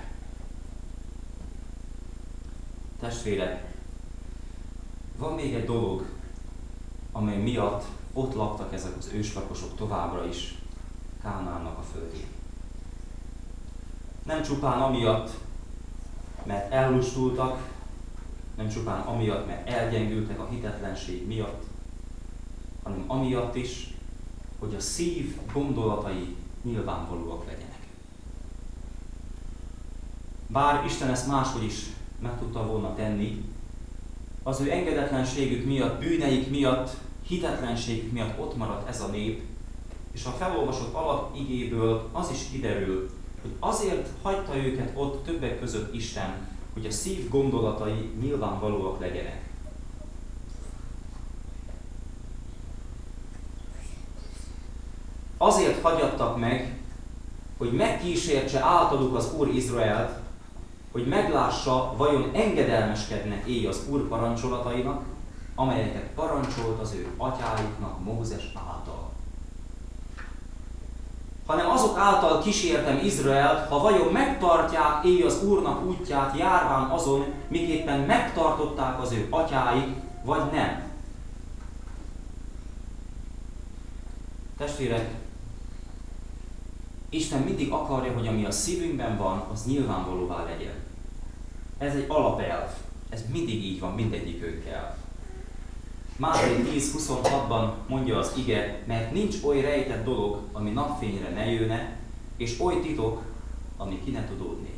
Testvérek, van még egy dolog, amely miatt ott laktak ezek az őslakosok továbbra is Kánaánnak a földjén. Nem csupán amiatt, mert ellustultak, nem csupán amiatt, mert elgyengültek a hitetlenség miatt, hanem amiatt is, hogy a szív gondolatai nyilvánvalóak legyenek. Bár Isten ezt máshogy is meg tudta volna tenni, az ő engedetlenségük miatt, bűneik miatt, hitetlenségük miatt ott maradt ez a nép, és a felolvasott alap igéből az is kiderül, hogy azért hagyta őket ott többek között Isten, hogy a szív gondolatai nyilvánvalóak legyenek. Azért hagyattak meg, hogy megkísértse általuk az Úr Izraelt, hogy meglássa, vajon engedelmeskednek éj az Úr parancsolatainak, amelyeket parancsolt az ő atyáiknak Mózes által. Hanem azok által kísértem Izraelt, ha vajon megtartják éj az Úrnak útját, járván azon, miképpen megtartották az ő atyáik, vagy nem. Testvérek, Isten mindig akarja, hogy ami a szívünkben van, az nyilvánvalóvá legyen. Ez egy alapelv. Ez mindig így van mindegyikünkkel. Máté tíz huszonhatban mondja az ige, mert nincs oly rejtett dolog, ami napfényre ne jönne, és oly titok, ami ki ne tudódnék.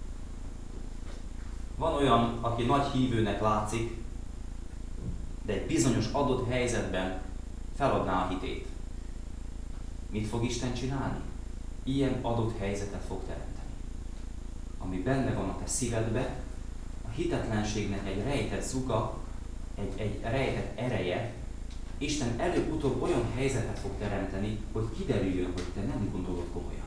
Van olyan, aki nagy hívőnek látszik, de egy bizonyos adott helyzetben feladná a hitét. Mit fog Isten csinálni? Ilyen adott helyzetet fog teremteni. Ami benne van a te szívedbe, a hitetlenségnek egy rejtett zuga, egy, egy rejtett ereje, Isten előbb-utóbb olyan helyzetet fog teremteni, hogy kiderüljön, hogy te nem gondolod komolyan.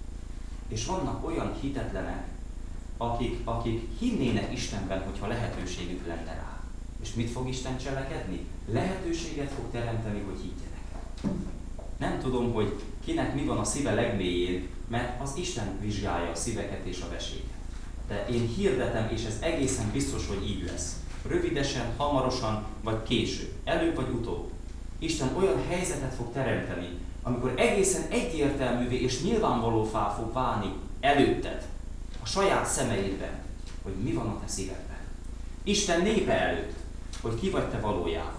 És vannak olyan hitetlenek, akik, akik hinnének Istenben, hogyha lehetőségük lenne rá. És mit fog Isten cselekedni? Lehetőséget fog teremteni, hogy higgyenek. Nem tudom, hogy kinek mi van a szíve legmélyén, mert az Isten vizsgálja a szíveket és a veséket. De én hirdetem, és ez egészen biztos, hogy így lesz. Rövidesen, hamarosan, vagy később, előbb vagy utóbb. Isten olyan helyzetet fog teremteni, amikor egészen egyértelművé és nyilvánvalóvá fog válni előtted, a saját szemeidben, hogy mi van a te szívedben. Isten népe előtt, hogy ki vagy te valójában.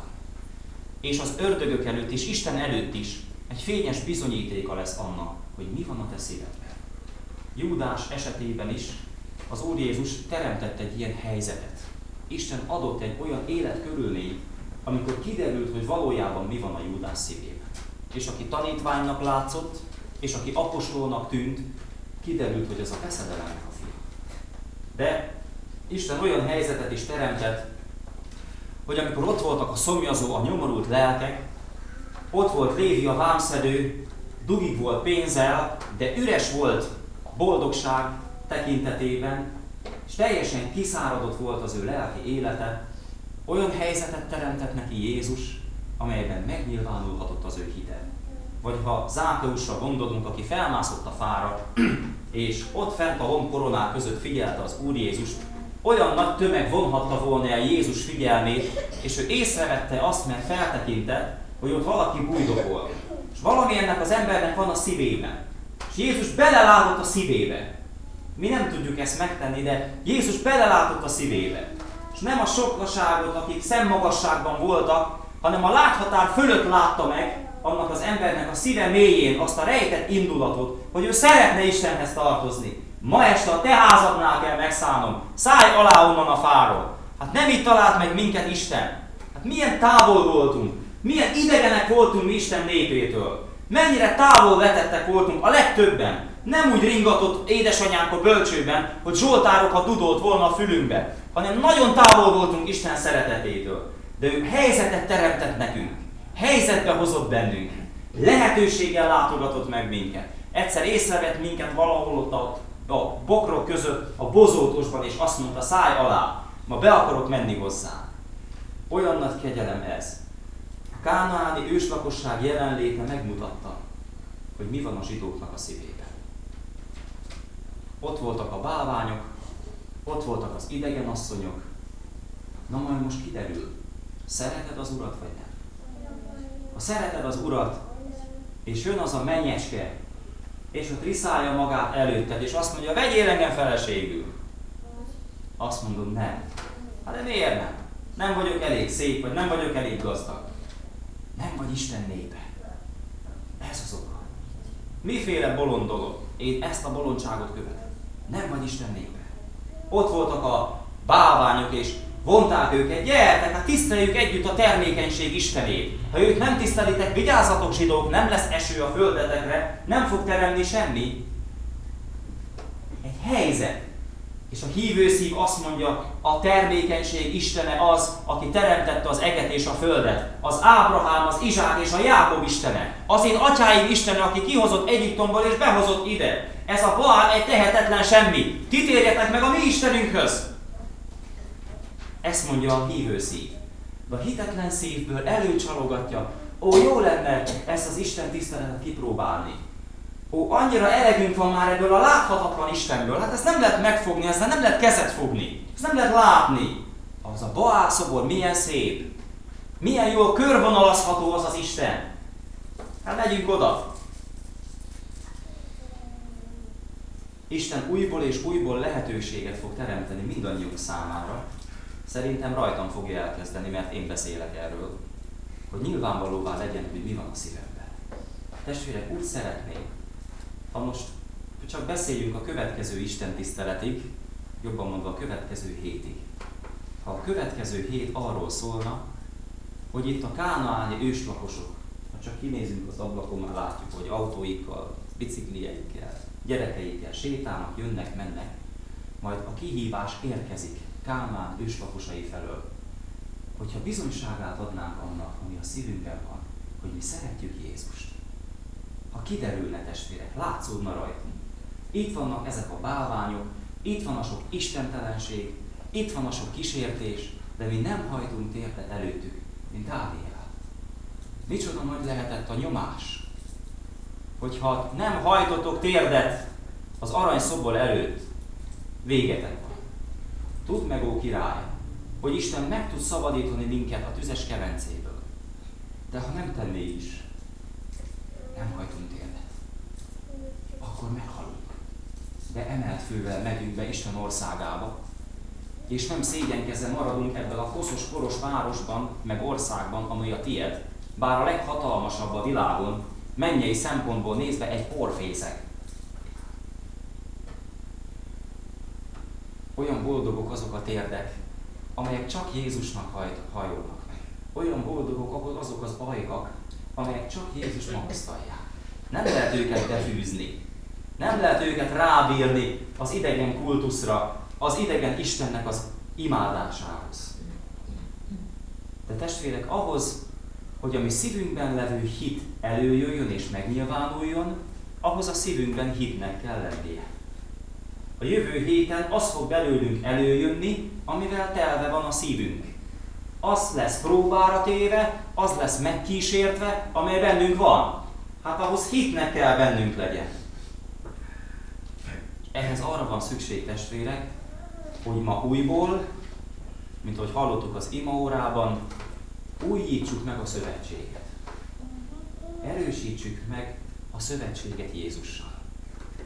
És az ördögök előtt és Isten előtt is egy fényes bizonyítéka lesz annak, hogy mi van a te szívedben. Júdás esetében is az Úr Jézus teremtett egy ilyen helyzetet. Isten adott egy olyan életkörülményt, amikor kiderült, hogy valójában mi van a Júdás szívében. És aki tanítványnak látszott, és aki apostolnak tűnt, kiderült, hogy ez a veszedelemnek a fia. De Isten olyan helyzetet is teremtett, hogy amikor ott voltak a szomjazó, a nyomorult lelkek, ott volt Lévi a vámszedő, dugig volt pénzzel, de üres volt boldogság tekintetében, és teljesen kiszáradott volt az ő lelki élete, olyan helyzetet teremtett neki Jézus, amelyben megnyilvánulhatott az ő hite. Vagy ha Zákeusra gondolunk, aki felmászott a fára, és ott fent a lombkoronák között figyelte az Úr Jézust, olyan nagy tömeg vonhatta volna el Jézus figyelmét, és ő észrevette azt, mert feltekintett, hogy ott valaki bújdogol. És valami ennek az embernek van a szívében. És Jézus belelátott a szívébe. Mi nem tudjuk ezt megtenni, de Jézus belelátott a szívébe. és nem a sokaságot, akik szemmagasságban voltak, hanem a láthatár fölött látta meg annak az embernek a szíve mélyén azt a rejtett indulatot, hogy ő szeretne Istenhez tartozni. Ma este a te házadnál kell megszállnom, szállj alá onnan a fáról. Hát nem itt talált meg minket Isten. Hát milyen távol voltunk, milyen idegenek voltunk mi Isten népétől. Mennyire távol vetettek voltunk a legtöbben. Nem úgy ringatott édesanyánk a bölcsőben, hogy zsoltárokat dudolt volna a fülünkbe, hanem nagyon távol voltunk Isten szeretetétől. De ő helyzetet teremtett nekünk, helyzetbe hozott bennünk, lehetőséggel látogatott meg minket. Egyszer észrevett minket valahol ott a, a bokrok között, a bozótosban, és azt mondta, szállj alá, ma be akarok menni hozzá. Olyan nagy kegyelem ez. A kánaáni őslakosság jelenléte megmutatta, hogy mi van a zsidóknak a szívében. Ott voltak a bálványok, ott voltak az idegenasszonyok. Na majd most kiderül, szereted az Urat vagy nem? Ha szereted az Urat, és jön az a mennyecske, és ott riszálja magát előtted, és azt mondja, vegyél engem feleségül. Azt mondod, nem. Hát de miért nem? Nem vagyok elég szép, vagy nem vagyok elég gazdag. Nem vagy Isten népe. Ez az oka. Miféle bolond dolog? Én ezt a bolondságot követem. Nem vagy Isten népe. Ott voltak a bálványok, és vonták őket, gyertek, hát tiszteljük együtt a termékenység Istenét. Ha őt nem tisztelitek, vigyázzatok zsidók, nem lesz eső a földetekre, nem fog teremni semmi. Egy helyzet. És a hívő szív azt mondja, a termékenység Istene az, aki teremtette az eget és a földet. Az Ábrahám, az Izsák és a Jákob Istene. Az én atyáim Istene, aki kihozott Egyiptomból és behozott ide. Ez a Baál egy tehetetlen semmi. Ti térjetek meg a mi Istenünkhöz. Ezt mondja a hívő szív. De a hitetlen szívből előcsalogatja, ó, jó lenne ezt az Isten tiszteletet kipróbálni. Ó, annyira elegünk van már ebből a láthatatlan Istenből. Hát ezt nem lehet megfogni, ezzel nem lehet kezet fogni. Ezt nem lehet látni. Az a Baál szobor milyen szép. Milyen jól körvonalazható az az Isten. Hát megyünk oda. Isten újból és újból lehetőséget fog teremteni mindannyiunk számára. Szerintem rajtam fogja elkezdeni, mert én beszélek erről, hogy nyilvánvalóvá legyen, hogy mi van a szívemben. Testvérek, úgy szeretném, ha most csak beszéljünk a következő Isten tiszteletig, jobban mondva a következő hétig. Ha a következő hét arról szólna, hogy itt a kánaáni őslakosok, ha csak kinézünk az ablakon, már látjuk, hogy autóikkal, biciklijeikkel, gyerekeikkel sétálnak, jönnek, mennek, majd a kihívás érkezik Kánaán őslakosai felől, hogyha bizonyságát adnánk annak, ami a szívünkben van, hogy mi szeretjük Jézust. Ha kiderülne, testvérek, látszódna rajtunk. Itt vannak ezek a bálványok, itt van a sok istentelenség, itt van a sok kísértés, de mi nem hajtunk térdet előttük, mint Dániel. Micsoda nagy lehetett a nyomás, hogyha nem hajtotok térdet az aranyszobor előtt, végetek van. Tudd meg, ó király, hogy Isten meg tud szabadítani minket a tüzes kemencéből. De ha nem tenné is, nem hajtunk térdet, akkor meghalunk. De emelt fővel megyünk be Isten országába, és nem szégyenkezve maradunk ebben a koszos, poros városban, meg országban, amely a tied, bár a leghatalmasabb a világon, mennyei szempontból nézve egy porfészek. Olyan boldogok azok a térdek, amelyek csak Jézusnak hajt, hajolnak meg. Olyan boldogok azok az ajkak, amelyek csak Jézus magasztalják. Nem lehet őket befűzni. Nem lehet őket rábírni az idegen kultuszra, az idegen Istennek az imádásához. De testvérek, ahhoz, hogy a mi szívünkben levő hit előjöjjön és megnyilvánuljon, ahhoz a szívünkben hitnek kell lennie. A jövő héten az fog belőlünk előjönni, amivel telve van a szívünk. Az lesz próbára téve, az lesz megkísértve, amely bennünk van. Hát ahhoz hitnek kell bennünk legyen. Ehhez arra van szükség, testvérek, hogy ma újból, mint ahogy hallottuk az imaórában, újítsuk meg a szövetséget. Erősítsük meg a szövetséget Jézussal.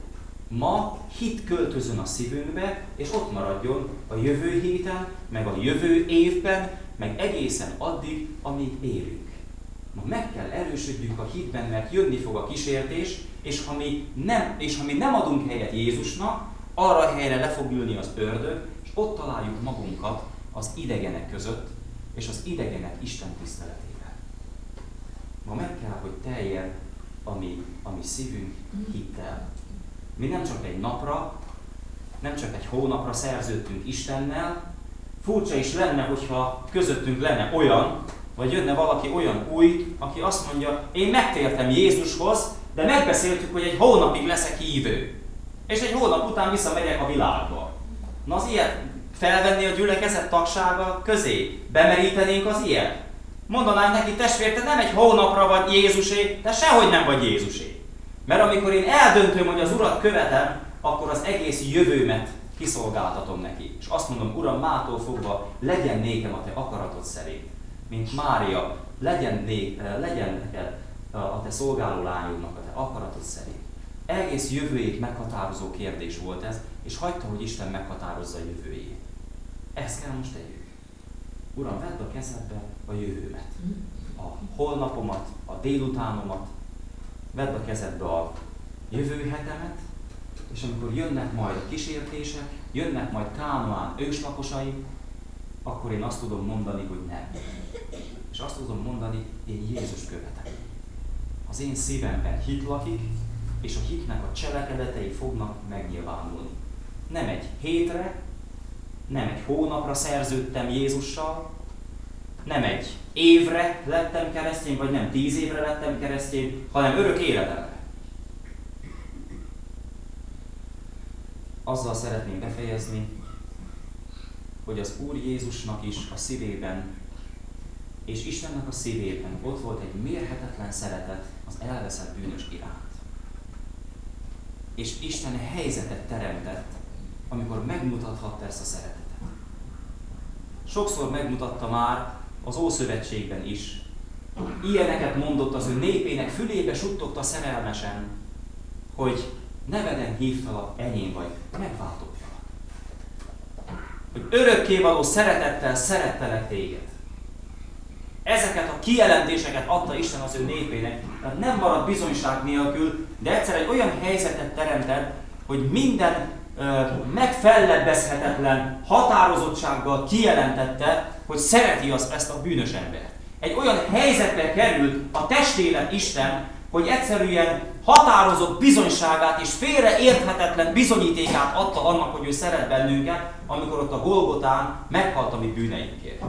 Ma hit költözön a szívünkbe, és ott maradjon a jövő héten, meg a jövő évben, meg egészen addig, amíg élünk. Ma meg kell erősödjünk a hitben, mert jönni fog a kísértés, és ha mi nem, és ha mi nem adunk helyet Jézusnak, arra a helyre le fog ülni az ördög, és ott találjuk magunkat az idegenek között, és az idegenek Isten tiszteletében. Ma meg kell, hogy teljen a mi, a mi szívünk hittel. Mi nem csak egy napra, nem csak egy hónapra szerződtünk Istennel. Furcsa is lenne, hogyha közöttünk lenne olyan, vagy jönne valaki olyan új, aki azt mondja, én megtértem Jézushoz, de megbeszéltük, hogy egy hónapig leszek hívő. És egy hónap után visszamegyek a világba. Na az ilyet felvenni a gyülekezet tagsága közé? Bemerítenénk az ilyet? Mondanánk neki, testvér, te nem egy hónapra vagy Jézusé, te sehogy nem vagy Jézusé. Mert amikor én eldöntöm, hogy az Urat követem, akkor az egész jövőmet kiszolgáltatom neki. És azt mondom, Uram, mától fogva legyen nékem a te akaratod szerint. Mint Mária, legyen, né, legyen neked a te szolgáló lányodnak a te akaratod szerint. Egész jövőjét meghatározó kérdés volt ez, és hagyta, hogy Isten meghatározza a jövőjét. Ezt kell most tegyük. Uram, vedd a kezedbe a jövőmet, a holnapomat, a délutánomat, vedd a kezedbe a jövő hetemet, és amikor jönnek majd a kísértések, jönnek majd Kánaán őslakosai, akkor én azt tudom mondani, hogy nem. És azt tudom mondani, én Jézus követem. Az én szívemben hit lakik, és a hitnek a cselekedetei fognak megnyilvánulni. Nem egy hétre, nem egy hónapra szerződtem Jézussal, nem egy évre lettem keresztény, vagy nem tíz évre lettem keresztény, hanem örök életemre. Azzal szeretném befejezni, hogy az Úr Jézusnak is a szívében és Istennek a szívében ott volt egy mérhetetlen szeretet az elveszett bűnös iránt. És Isten helyzetet teremtett, amikor megmutathatta ezt a szeretetet. Sokszor megmutatta már az Ószövetségben is. Ilyeneket mondott az ő népének, fülébe suttogta szerelmesen, hogy neveden hívtalak, enyém vagy, megváltottalak. Hogy örökkévaló szeretettel szerettelek téged. Ezeket a kijelentéseket adta Isten az ő népének, tehát nem maradt bizonyság nélkül, de egyszer egy olyan helyzetet teremtett, hogy minden ö, megfellebbezhetetlen határozottsággal kijelentette, hogy szereti az, ezt a bűnös embert. Egy olyan helyzetbe került a testélet Isten, hogy egyszerűen határozott bizonyságát és félreérthetetlen bizonyítékát adta annak, hogy ő szeret bennünket, amikor ott a Golgotán meghalt a mi bűneinkért.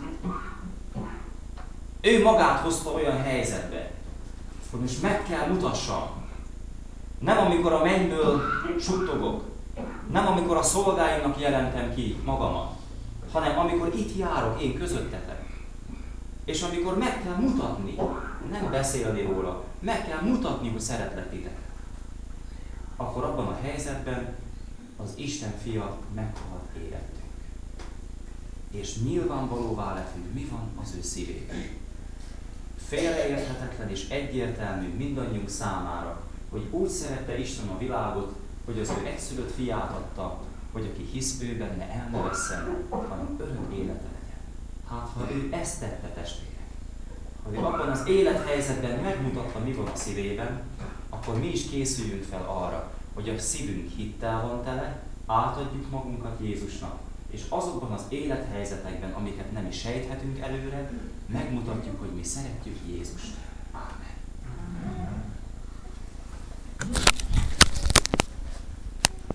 Ő magát hozta olyan helyzetbe, hogy most meg kell mutassam. Nem amikor a mennyből suttogok, nem amikor a szolgáimnak jelentem ki magamat, hanem amikor itt járok én közöttetek. És amikor meg kell mutatni, nem beszélni róla, meg kell mutatni, hogy szeretlek titeket. Akkor abban a helyzetben az Isten fia meghalt érettünk. És nyilvánvalóvá lett, hogy mi van az ő szívében. Félreérthetetlen és egyértelmű mindannyiunk számára, hogy úgy szerette Isten a világot, hogy az ő egyszülött fiát adta, hogy aki hisz ő benne, el ne vesszen, hanem örök élete legyen. Hát, ha ő ezt tette, testvérek, ha ő abban az élethelyzetben megmutatta, mi van a szívében, akkor mi is készüljünk fel arra, hogy a szívünk hittel van tele, átadjuk magunkat Jézusnak, és azokban az élethelyzetekben, amiket nem is sejthetünk előre, megmutatjuk, hogy mi szeretjük Jézust.